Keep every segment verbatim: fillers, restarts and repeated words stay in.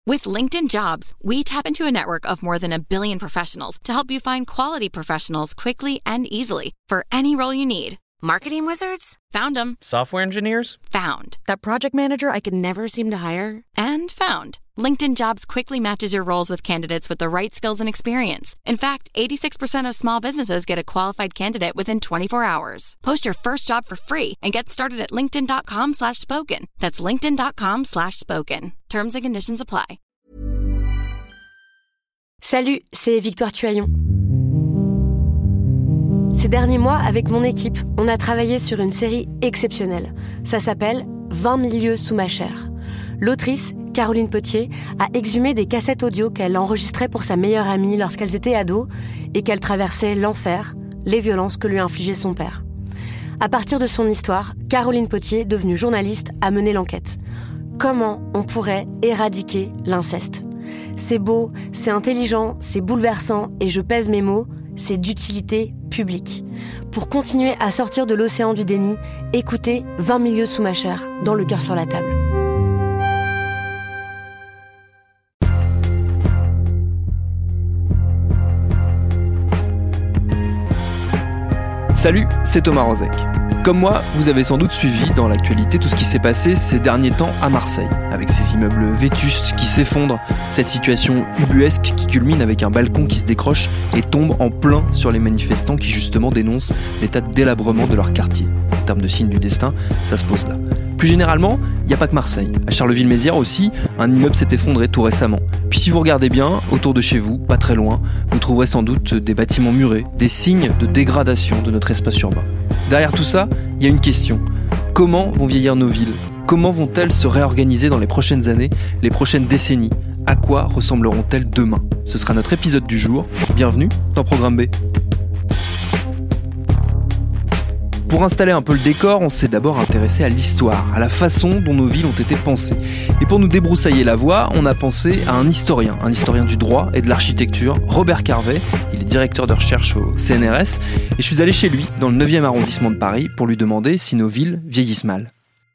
With LinkedIn Jobs, we tap into a network of more than a billion professionals to help you find quality professionals quickly and easily for any role you need. Marketing wizards? Found them. Software engineers? Found. That project manager I could never seem to hire? And found. LinkedIn Jobs quickly matches your roles with candidates with the right skills and experience. In fact, eighty-six percent of small businesses get a qualified candidate within twenty-four hours. Post your first job for free and get started at linkedin.com slash spoken. That's linkedin.com slash spoken. Terms and conditions apply. Salut, c'est Victoire Tuaillon. Ces derniers mois, avec mon équipe, on a travaillé sur une série exceptionnelle. Ça s'appelle « vingt mille lieues sous ma chair ». L'autrice, Caroline Potier, a exhumé des cassettes audio qu'elle enregistrait pour sa meilleure amie lorsqu'elles étaient ados et qu'elle traversait l'enfer, les violences que lui infligeait son père. À partir de son histoire, Caroline Potier, devenue journaliste, a mené l'enquête. Comment on pourrait éradiquer l'inceste ? C'est beau, c'est intelligent, c'est bouleversant et je pèse mes mots, c'est d'utilité publique. Pour continuer à sortir de l'océan du déni, écoutez vingt mille lieues sous ma chair, dans Le cœur sur la table. Salut, c'est Thomas Rozek. Comme moi, vous avez sans doute suivi dans l'actualité tout ce qui s'est passé ces derniers temps à Marseille, avec ces immeubles vétustes qui s'effondrent, cette situation ubuesque qui culmine avec un balcon qui se décroche et tombe en plein sur les manifestants qui justement dénoncent l'état de délabrement de leur quartier. En termes de signe du destin, ça se pose là. Plus généralement, il n'y a pas que Marseille. À Charleville-Mézières aussi, un immeuble s'est effondré tout récemment. Puis si vous regardez bien, autour de chez vous, pas très loin, vous trouverez sans doute des bâtiments murés, des signes de dégradation de notre espace urbain. Derrière tout ça, il y a une question. Comment vont vieillir nos villes ? Comment vont-elles se réorganiser dans les prochaines années, les prochaines décennies ? À quoi ressembleront-elles demain ? Ce sera notre épisode du jour. Bienvenue dans Programme B. Pour installer un peu le décor, on s'est d'abord intéressé à l'histoire, à la façon dont nos villes ont été pensées. Et pour nous débroussailler la voie, on a pensé à un historien, un historien du droit et de l'architecture, Robert Carvet. Il est directeur de recherche au C N R S. Et je suis allé chez lui, dans le neuvième arrondissement de Paris, pour lui demander si nos villes vieillissent mal.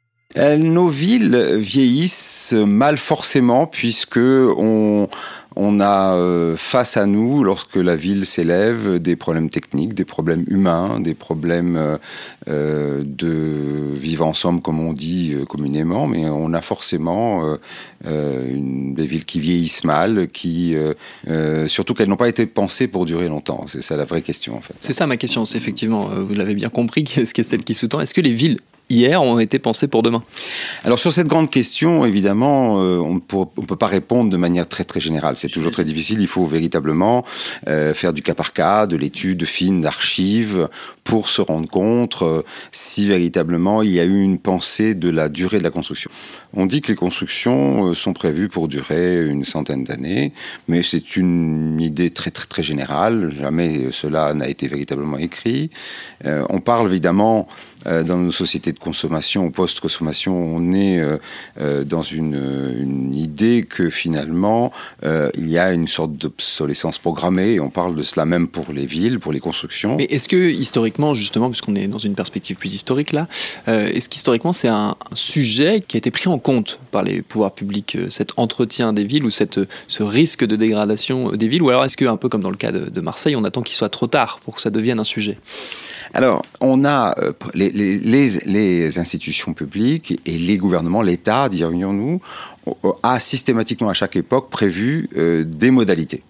Nos villes vieillissent mal forcément, puisque on... On a euh, face à nous, lorsque la ville s'élève, des problèmes techniques, des problèmes humains, des problèmes euh, de vivre ensemble, comme on dit euh, communément, mais on a forcément euh, euh, une, des villes qui vieillissent mal, qui, euh, euh, surtout qu'elles n'ont pas été pensées pour durer longtemps. C'est ça la vraie question, en fait. C'est ça ma question, c'est effectivement, vous l'avez bien compris, qu'est-ce que c'est celle qui sous-tend. Est-ce que les villes hier ont été pensées pour demain ? Alors sur cette grande question, évidemment, euh, on ne peut pas répondre de manière très très générale. C'est toujours très difficile. Il faut véritablement euh, faire du cas par cas, de l'étude fine d'archives pour se rendre compte euh, si véritablement il y a eu une pensée de la durée de la construction. On dit que les constructions euh, sont prévues pour durer une centaine d'années, mais c'est une idée très très très générale. Jamais cela n'a été véritablement écrit. Euh, on parle évidemment euh, dans nos sociétés de consommation ou post-consommation, on est euh, euh, dans une, une idée que finalement euh, il y a une sorte d'obsolescence programmée, et on parle de cela même pour les villes, pour les constructions. Mais est-ce que historiquement, justement, puisqu'on est dans une perspective plus historique là, euh, est-ce qu'historiquement c'est un, un sujet qui a été pris en compte par les pouvoirs publics, euh, cet entretien des villes ou cette, ce risque de dégradation des villes, ou alors est-ce que, un peu comme dans le cas de, de Marseille, on attend qu'il soit trop tard pour que ça devienne un sujet ? Alors, on a euh, les, les, les, les institutions publiques et les gouvernements, l'État, dirions-nous, a systématiquement à chaque époque prévu euh, des modalités.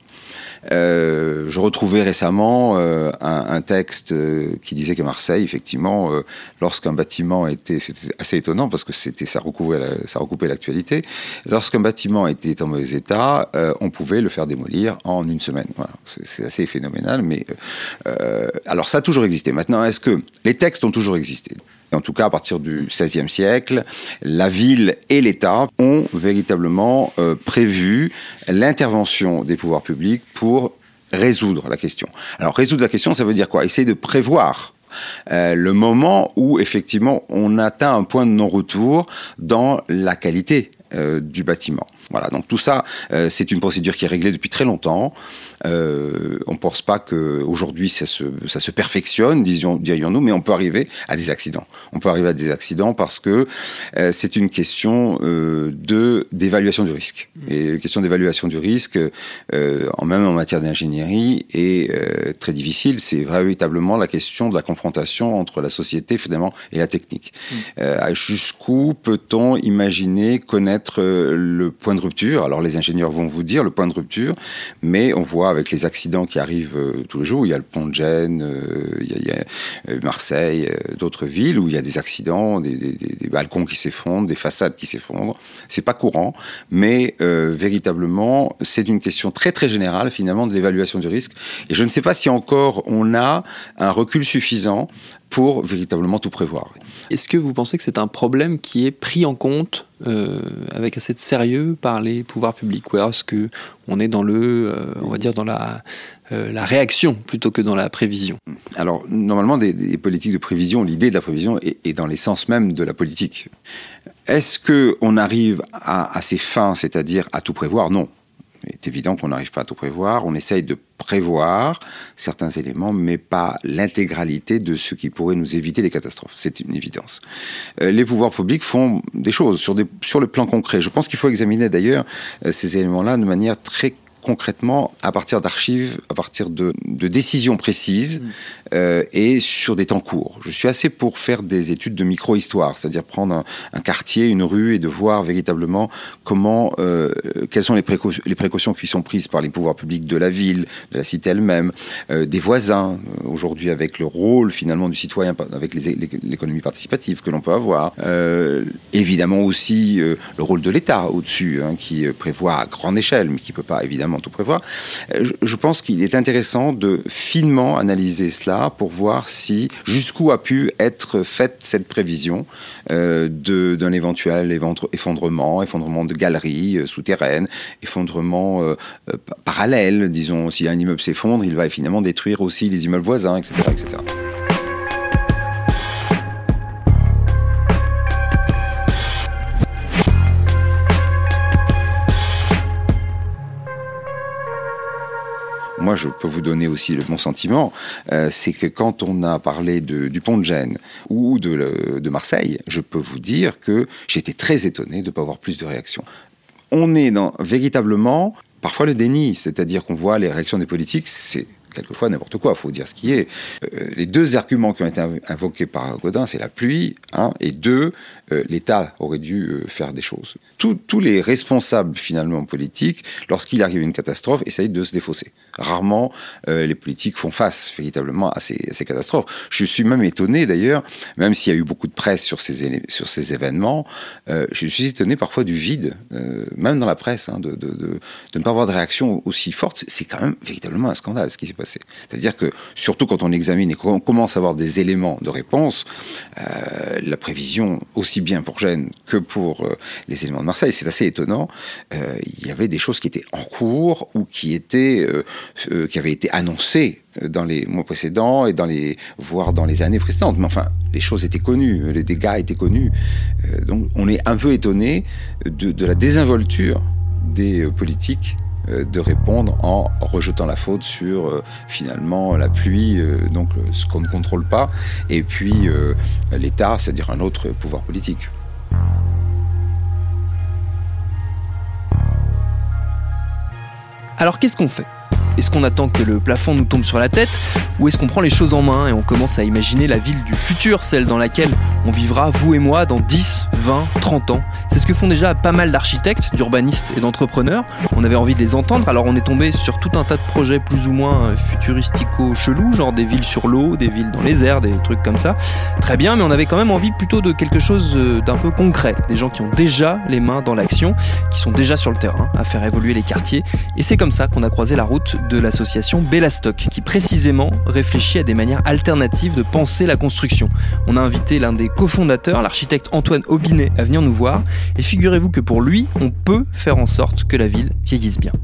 Euh, je retrouvais récemment euh, un, un texte euh, qui disait qu'à Marseille, effectivement, euh, lorsqu'un bâtiment était, c'était assez étonnant parce que c'était, ça recouvrait, la, ça recoupait l'actualité, lorsqu'un bâtiment était en mauvais état, euh, on pouvait le faire démolir en une semaine. Voilà. C'est, c'est assez phénoménal, mais euh, alors ça a toujours existé. Maintenant, est-ce que les textes ont toujours existé ? En tout cas, à partir du seizième siècle, la ville et l'État ont véritablement euh, prévu l'intervention des pouvoirs publics pour résoudre la question. Alors, résoudre la question, ça veut dire quoi ? Essayer de prévoir euh, le moment où, effectivement, on atteint un point de non-retour dans la qualité euh, du bâtiment. Voilà, donc tout ça, euh, c'est une procédure qui est réglée depuis très longtemps. Euh, on ne pense pas qu'aujourd'hui ça se, ça se perfectionne, disions, dirions-nous, mais on peut arriver à des accidents. On peut arriver à des accidents parce que euh, c'est une question euh, de, d'évaluation du risque. Et la question d'évaluation du risque, euh, en même en matière d'ingénierie, est euh, très difficile. C'est véritablement la question de la confrontation entre la société finalement et la technique. Mmh. Euh, jusqu'où peut-on imaginer connaître euh, le point de rupture? Alors les ingénieurs vont vous dire le point de rupture, mais on voit avec les accidents qui arrivent euh, tous les jours, il y a le pont de Gênes, euh, il y a, il y a euh, Marseille, euh, d'autres villes où il y a des accidents, des, des, des balcons qui s'effondrent, des façades qui s'effondrent. C'est pas courant, mais euh, véritablement, c'est une question très très générale finalement de l'évaluation du risque. Et je ne sais pas si encore on a un recul suffisant pour véritablement tout prévoir. Est-ce que vous pensez que c'est un problème qui est pris en compte euh, avec assez de sérieux par les pouvoirs publics, ou est-ce que on est dans le, euh, on va dire dans la euh, la réaction plutôt que dans la prévision? Alors normalement, des, des politiques de prévision, l'idée de la prévision est, est dans l'essence même de la politique. Est-ce que on arrive à, à ces fins, c'est-à-dire à tout prévoir? Non. Il est évident qu'on n'arrive pas à tout prévoir. On essaye de prévoir certains éléments, mais pas l'intégralité de ce qui pourrait nous éviter les catastrophes. C'est une évidence. Euh, les pouvoirs publics font des choses sur, des, sur le plan concret. Je pense qu'il faut examiner d'ailleurs euh, ces éléments-là de manière très concrètement à partir d'archives, à partir de, de décisions précises mmh. euh, et sur des temps courts. Je suis assez pour faire des études de micro-histoire, c'est-à-dire prendre un, un quartier, une rue et de voir véritablement comment, euh, quelles sont les, précau- les précautions qui sont prises par les pouvoirs publics de la ville, de la cité elle-même, euh, des voisins, euh, aujourd'hui avec le rôle finalement du citoyen, avec les, les, l'économie participative que l'on peut avoir. Euh, évidemment aussi euh, le rôle de l'État au-dessus, hein, qui prévoit à grande échelle, mais qui ne peut pas évidemment tout prévoir. Je pense qu'il est intéressant de finement analyser cela pour voir si jusqu'où a pu être faite cette prévision euh, de, d'un éventuel effondrement, effondrement de galeries euh, souterraines, effondrement euh, euh, parallèle, disons, si un immeuble s'effondre, il va finalement détruire aussi les immeubles voisins, et cetera, et cetera. Moi, je peux vous donner aussi le bon sentiment, euh, c'est que quand on a parlé de, du pont de Gênes ou de, le, de Marseille, je peux vous dire que j'étais très étonné de ne pas avoir plus de réactions. On est dans véritablement, parfois le déni, c'est-à-dire qu'on voit les réactions des politiques, c'est quelquefois n'importe quoi, il faut dire ce qui est. Euh, les deux arguments qui ont été invoqués par Gaudin, c'est la pluie, hein, et deux, euh, l'État aurait dû euh, faire des choses. Tous, tous les responsables, finalement, politiques, lorsqu'il arrive une catastrophe, essayent de se défausser. Rarement, euh, les politiques font face, véritablement, à ces, à ces catastrophes. Je suis même étonné, d'ailleurs, même s'il y a eu beaucoup de presse sur ces, sur ces événements, euh, je suis étonné parfois du vide, euh, même dans la presse, hein, de, de, de, de ne pas avoir de réaction aussi forte. C'est quand même véritablement un scandale, ce qui s'est passé. C'est-à-dire que, surtout quand on examine et qu'on commence à avoir des éléments de réponse, euh, la prévision, aussi bien pour Gênes que pour euh, les éléments de Marseille, c'est assez étonnant. Euh, il y avait des choses qui étaient en cours ou qui, étaient, euh, euh, qui avaient été annoncées dans les mois précédents et dans les, voire dans les années précédentes. Mais enfin, les choses étaient connues, les dégâts étaient connus. Euh, donc on est un peu étonné de, de la désinvolture des euh, politiques de répondre en rejetant la faute sur euh, finalement la pluie, euh, donc ce qu'on ne contrôle pas, et puis euh, l'État, c'est-à-dire un autre pouvoir politique. Alors qu'est-ce qu'on fait ? Est-ce qu'on attend que le plafond nous tombe sur la tête, ou est-ce qu'on prend les choses en main et on commence à imaginer la ville du futur, celle dans laquelle on vivra, vous et moi, dans dix, vingt, trente ans ? C'est ce que font déjà pas mal d'architectes, d'urbanistes et d'entrepreneurs. On avait envie de les entendre, alors on est tombé sur tout un tas de projets plus ou moins futuristico-chelous, genre des villes sur l'eau, des villes dans les airs, des trucs comme ça. Très bien, mais on avait quand même envie plutôt de quelque chose d'un peu concret. Des gens qui ont déjà les mains dans l'action, qui sont déjà sur le terrain, à faire évoluer les quartiers. Et c'est comme ça qu'on a croisé la route de l'association Bellastock, qui précisément réfléchit à des manières alternatives de penser la construction. On a invité l'un des cofondateurs, l'architecte Antoine Aubinet, à venir nous voir, et figurez-vous que pour lui, on peut faire en sorte que la ville vieillisse bien.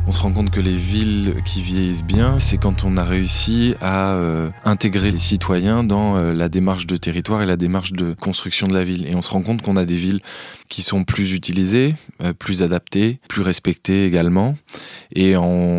On se rend compte que les villes qui vieillissent bien, c'est quand on a réussi à euh, intégrer les citoyens dans euh, la démarche de territoire et la démarche de construction de la ville. Et on se rend compte qu'on a des villes qui sont plus utilisées, euh, plus adaptées, plus respectées également. Et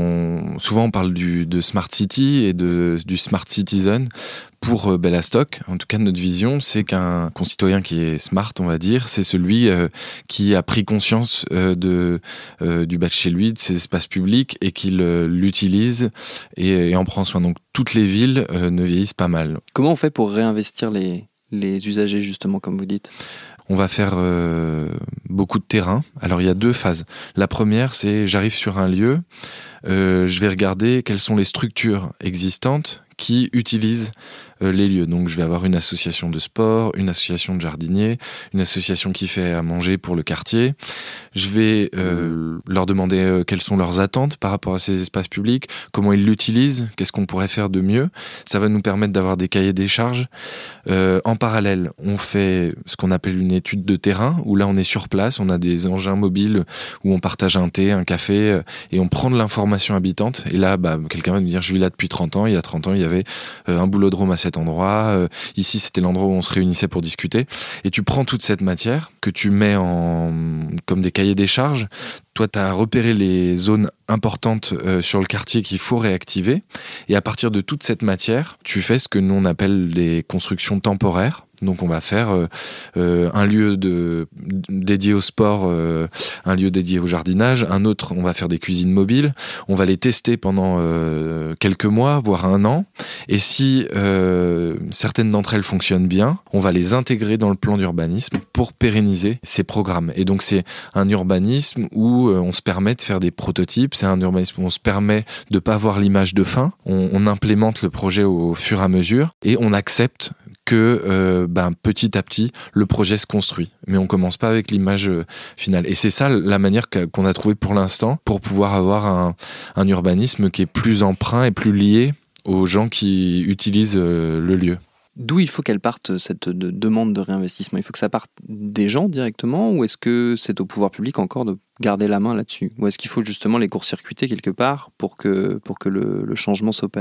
on, souvent on parle du, de Smart City et de, du Smart Citizen. Pour euh, Bellastock, en tout cas notre vision, c'est qu'un concitoyen qui est smart, on va dire, c'est celui euh, qui a pris conscience euh, de, euh, du bas de chez lui, de ses espaces publics et qu'il euh, l'utilise et, et en prend soin. Donc toutes les villes euh, ne vieillissent pas mal. Comment on fait pour réinvestir les, les usagers, justement, comme vous dites ? On va faire euh, beaucoup de terrain. Alors il y a deux phases. La première, c'est j'arrive sur un lieu, euh, je vais regarder quelles sont les structures existantes qui utilisent euh, les lieux. Donc je vais avoir une association de sport, une association de jardiniers, une association qui fait à manger pour le quartier. Je vais euh, leur demander euh, quelles sont leurs attentes par rapport à ces espaces publics, comment ils l'utilisent, qu'est-ce qu'on pourrait faire de mieux. Ça va nous permettre d'avoir des cahiers des charges. Euh, en parallèle, on fait ce qu'on appelle une étude de terrain, où là on est sur place, on a des engins mobiles où on partage un thé, un café, euh, et on prend de l'information habitante. Et là, bah, quelqu'un va nous dire, je vis là depuis trente ans, il y a trente ans, il y avait euh, un boulodrome à cet endroit, euh, ici c'était l'endroit où on se réunissait pour discuter. Et tu prends toute cette matière que tu mets en comme des cahiers des charges. Toi, tu as repéré les zones importantes euh, sur le quartier qu'il faut réactiver. Et à partir de toute cette matière, tu fais ce que nous on appelle les constructions temporaires. Donc on va faire euh, euh, un lieu de, dédié au sport, euh, un lieu dédié au jardinage, un autre on va faire des cuisines mobiles, on va les tester pendant euh, quelques mois, voire un an, et si euh, certaines d'entre elles fonctionnent bien, on va les intégrer dans le plan d'urbanisme pour pérenniser ces programmes. Et donc c'est un urbanisme où euh, on se permet de faire des prototypes, c'est un urbanisme où on se permet de ne pas avoir l'image de fin, on, on implémente le projet au fur et à mesure, et on accepte que euh, ben, petit à petit, le projet se construit. Mais on commence pas avec l'image euh, finale. Et c'est ça la manière qu'a, qu'on a trouvée pour l'instant pour pouvoir avoir un, un urbanisme qui est plus emprunt et plus lié aux gens qui utilisent euh, le lieu. D'où il faut qu'elle parte, cette de, demande de réinvestissement ? Il faut que ça parte des gens directement, ou est-ce que c'est au pouvoir public encore de garder la main là-dessus ? Ou est-ce qu'il faut justement les court-circuiter quelque part pour que, pour que le, le changement s'opère ?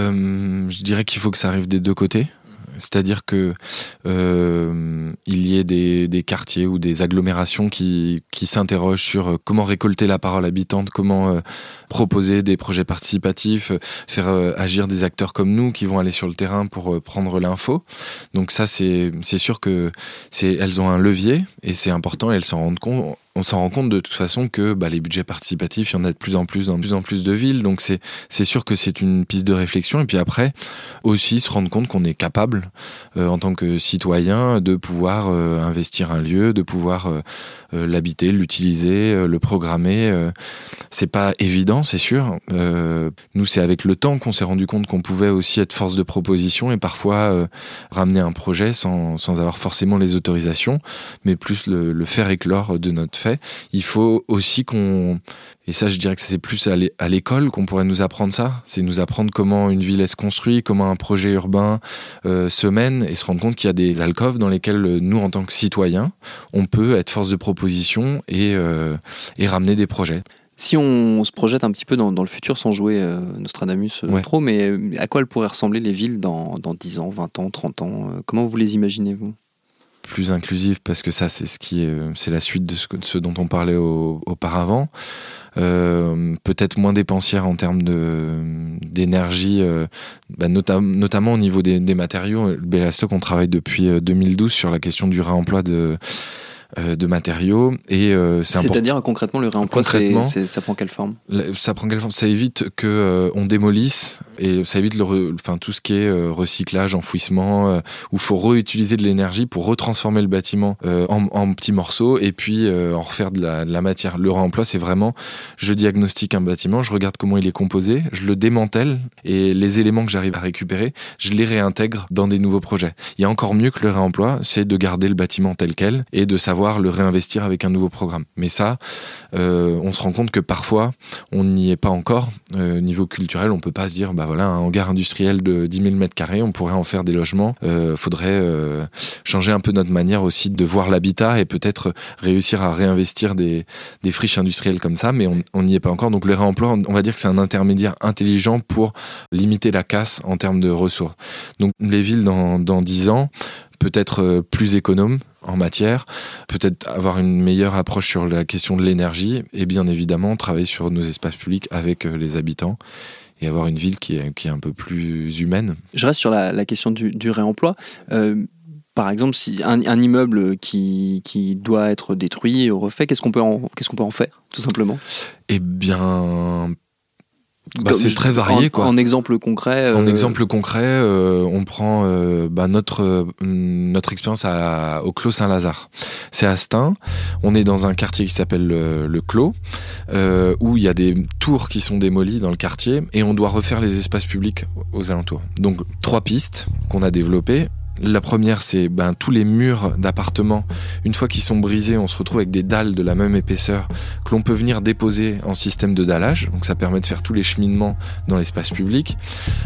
euh, Je dirais qu'il faut que ça arrive des deux côtés. C'est-à-dire que euh, il y ait des, des quartiers ou des agglomérations qui, qui s'interrogent sur comment récolter la parole habitante, comment euh, proposer des projets participatifs, faire euh, agir des acteurs comme nous qui vont aller sur le terrain pour euh, prendre l'info. Donc ça, c'est, c'est sûr que c'est, elles ont un levier et c'est important et elles s'en rendent compte. On s'en rend compte de toute façon que bah, les budgets participatifs, il y en a de plus en plus dans de plus en plus de villes. Donc c'est, c'est sûr que c'est une piste de réflexion. Et puis après, aussi se rendre compte qu'on est capable, euh, en tant que citoyen, de pouvoir euh, investir un lieu, de pouvoir euh, euh, l'habiter, l'utiliser, euh, le programmer. Euh, c'est pas évident, c'est sûr. Euh, nous, c'est avec le temps qu'on s'est rendu compte qu'on pouvait aussi être force de proposition et parfois euh, ramener un projet sans, sans avoir forcément les autorisations, mais plus le, le faire éclore de notre fait. Il faut aussi qu'on, et ça je dirais que c'est plus à l'école qu'on pourrait nous apprendre ça, c'est nous apprendre comment une ville se construit, comment un projet urbain euh, se mène et se rendre compte qu'il y a des alcôves dans lesquelles nous en tant que citoyens, on peut être force de proposition et, euh, et ramener des projets. Si on se projette un petit peu dans, dans le futur sans jouer euh, Nostradamus euh, ouais. trop, mais à quoi elles pourraient ressembler les villes dans, dans dix ans, vingt ans, trente ans euh, Comment vous les imaginez, vous ? Plus inclusive, parce que ça c'est ce qui est, c'est la suite de ce, de ce dont on parlait au, auparavant. Euh, peut-être moins dépensière en termes de d'énergie, euh, bah, nota- notamment au niveau des, des matériaux. Bellastock, on travaille depuis deux mille douze sur la question du réemploi de Euh, de matériaux et euh, c'est c'est-à-dire important. Concrètement le réemploi c'est, c'est, ça prend quelle forme ? Ça prend quelle forme ? Ça évite que euh, on démolisse et ça évite le re... enfin tout ce qui est euh, recyclage, enfouissement euh, où il faut réutiliser de l'énergie pour retransformer le bâtiment euh, en, en petits morceaux et puis euh, en refaire de la, de la matière. Le réemploi c'est vraiment je diagnostique un bâtiment, je regarde comment il est composé, je le démantèle et les éléments que j'arrive à récupérer je les réintègre dans des nouveaux projets. Il y a encore mieux que le réemploi, c'est de garder le bâtiment tel quel et de savoir savoir le réinvestir avec un nouveau programme. Mais ça, euh, on se rend compte que parfois, on n'y est pas encore. Euh, niveau culturel, on peut pas se dire, bah voilà, un hangar industriel de dix mille mètres carrés, on pourrait en faire des logements. Euh, faudrait euh, changer un peu notre manière aussi de voir l'habitat et peut-être réussir à réinvestir des, des friches industrielles comme ça, mais on n'y est pas encore. Donc le réemploi, on va dire que c'est un intermédiaire intelligent pour limiter la casse en termes de ressources. Donc les villes dans, dans dix ans, peut-être plus économes en matière, peut-être avoir une meilleure approche sur la question de l'énergie et bien évidemment travailler sur nos espaces publics avec les habitants et avoir une ville qui est, qui est un peu plus humaine. Je reste sur la, la question du, du réemploi. Euh, par exemple, si un, un immeuble qui, qui doit être détruit ou refait, qu'est-ce qu'on peut en, qu'est-ce qu'on peut en faire, tout simplement ? Eh bien... Bah, c'est très varié, en, quoi. En exemple concret. En euh... exemple concret, euh, on prend euh, bah, notre euh, notre expérience à, au Clos Saint-Lazare. C'est à Stein. On est dans un quartier qui s'appelle le, le Clos, euh, où il y a des tours qui sont démolies dans le quartier et on doit refaire les espaces publics aux alentours. Donc trois pistes qu'on a développées. La première, c'est ben, tous les murs d'appartements. Une fois qu'ils sont brisés, on se retrouve avec des dalles de la même épaisseur que l'on peut venir déposer en système de dallage. Donc ça permet de faire tous les cheminements dans l'espace public.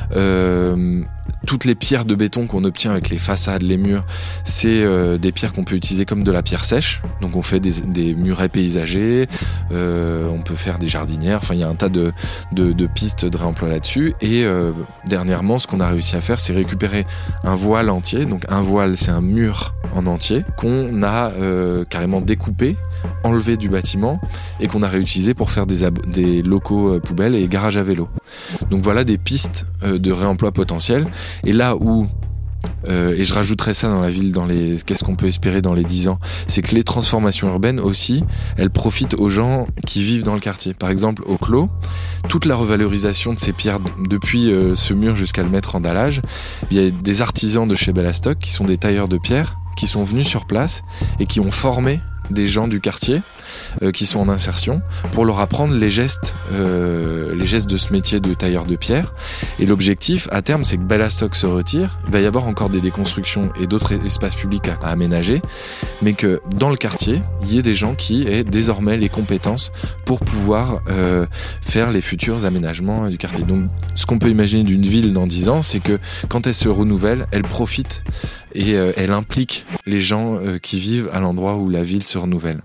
Euh, toutes les pierres de béton qu'on obtient avec les façades, les murs, c'est euh, des pierres qu'on peut utiliser comme de la pierre sèche. Donc on fait des, des murets paysagers, euh, on peut faire des jardinières. Enfin, il y a un tas de, de, de pistes de réemploi là-dessus. Et euh, dernièrement, ce qu'on a réussi à faire, c'est récupérer un voile entier. Donc un voile, c'est un mur en entier qu'on a euh, carrément découpé, enlevé du bâtiment et qu'on a réutilisé pour faire des, ab- des locaux euh, poubelles et garages à vélo. Donc voilà des pistes euh, de réemploi potentiel. Et là où Euh, et je rajouterais ça dans la ville, dans les qu'est-ce qu'on peut espérer dans les dix ans, c'est que les transformations urbaines aussi, elles profitent aux gens qui vivent dans le quartier. Par exemple, au Clos, toute la revalorisation de ces pierres depuis euh, ce mur jusqu'à le mettre en dallage, il y a des artisans de chez Bellastock qui sont des tailleurs de pierre, qui sont venus sur place et qui ont formé des gens du quartier euh, qui sont en insertion pour leur apprendre les gestes euh, les gestes de ce métier de tailleur de pierre. Et l'objectif à terme, c'est que Bellastock se retire, il va y avoir encore des déconstructions et d'autres espaces publics à, à aménager, mais que dans le quartier il y ait des gens qui aient désormais les compétences pour pouvoir euh, faire les futurs aménagements du quartier. Donc ce qu'on peut imaginer d'une ville dans dix ans, c'est que quand elle se renouvelle, elle profite et euh, elle implique les gens euh, qui vivent à l'endroit où la ville se renouvelle.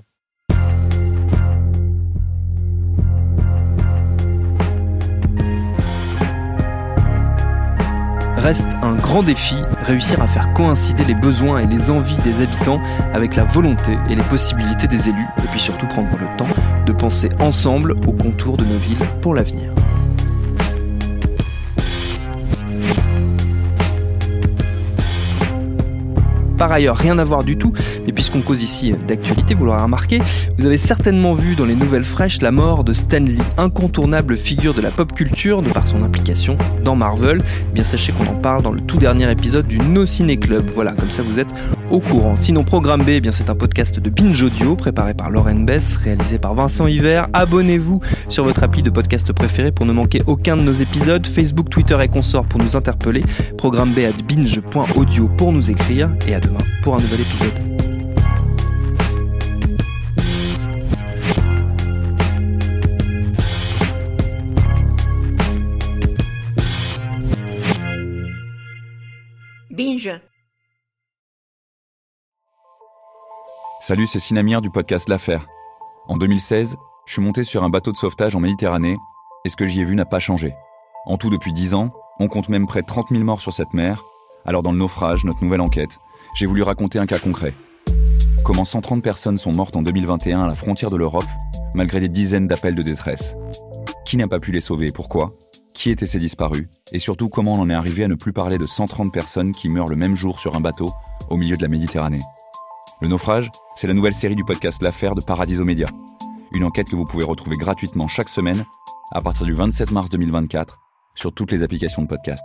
Reste un grand défi, réussir à faire coïncider les besoins et les envies des habitants avec la volonté et les possibilités des élus, et puis surtout prendre le temps de penser ensemble aux contours de nos villes pour l'avenir. Par ailleurs, rien à voir du tout, mais puisqu'on cause ici d'actualité, vous l'aurez remarqué, vous avez certainement vu dans les nouvelles fraîches la mort de Stan Lee, incontournable figure de la pop culture de par son implication dans Marvel. Eh bien sachez qu'on en parle dans le tout dernier épisode du No Ciné Club. Voilà, comme ça vous êtes au courant. Sinon, Programme B, eh bien c'est un podcast de Binge Audio préparé par Lauren Bess, réalisé par Vincent Hiver. Abonnez-vous sur votre appli de podcast préféré pour ne manquer aucun de nos épisodes. Facebook, Twitter et consorts pour nous interpeller. Programme B at binge point audio pour nous écrire. Et à demain pour un nouvel épisode. Binge. Salut, c'est Sinamir du podcast L'Affaire. En deux mille seize, je suis monté sur un bateau de sauvetage en Méditerranée et ce que j'y ai vu n'a pas changé. En tout, depuis dix ans, on compte même près de trente mille morts sur cette mer. Alors dans le naufrage, notre nouvelle enquête, j'ai voulu raconter un cas concret. Comment cent trente personnes sont mortes en deux mille vingt et un à la frontière de l'Europe, malgré des dizaines d'appels de détresse. Qui n'a pas pu les sauver et pourquoi ? Qui étaient ces disparus ? Et surtout, comment on en est arrivé à ne plus parler de cent trente personnes qui meurent le même jour sur un bateau, au milieu de la Méditerranée ? Le naufrage, c'est la nouvelle série du podcast L'Affaire de Paradiso Média. Une enquête que vous pouvez retrouver gratuitement chaque semaine, à partir du vingt-sept mars deux mille vingt-quatre, sur toutes les applications de podcast.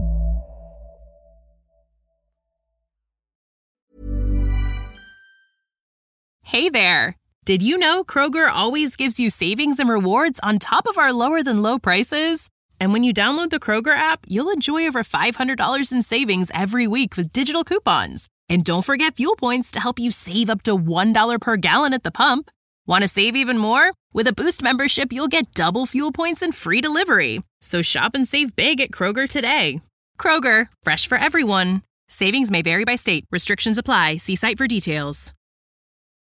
Hey there! Did you know Kroger always gives you savings and rewards on top of our lower-than-low prices? And when you download the Kroger app, you'll enjoy over five hundred dollars in savings every week with digital coupons. And don't forget fuel points to help you save up to one dollar per gallon at the pump. Want to save even more? With a Boost membership, you'll get double fuel points and free delivery. So shop and save big at Kroger today. Kroger, fresh for everyone. Savings may vary by state. Restrictions apply. See site for details.